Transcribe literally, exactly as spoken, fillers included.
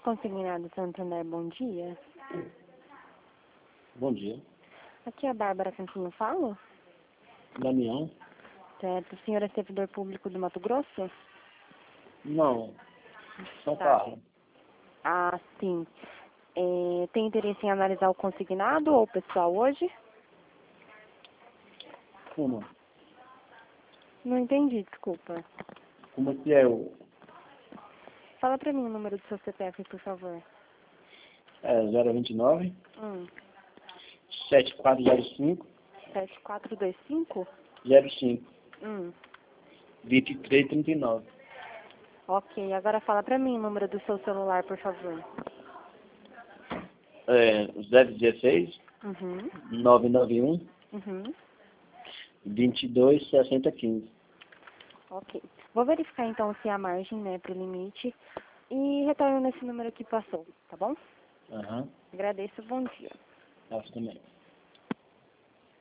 Consignado Santander, bom dia. Bom dia. Aqui é a Bárbara com quem eu falo. Damião? Certo. O senhor é servidor público do Mato Grosso? Não. São Tá. Paulo. Ah, sim. É, tem interesse em analisar o consignado ou o pessoal hoje? Como? Não entendi, desculpa. Como é que é o... Fala pra mim o número do seu C P F, por favor. É zero vinte e nove, Hum. sete quatro zero cinco, sete quatro dois cinco? zero cinco, Hum. vinte e três trinta e nove. Ok, agora fala pra mim o número do seu celular, por favor. É zero dezesseis, Uhum. nove nove um, Uhum. vinte e dois sessenta quinze. Ok. Vou verificar então se há margem, né, pro limite e retorno nesse número que passou, tá bom? Aham. Agradeço, bom dia. Acho também.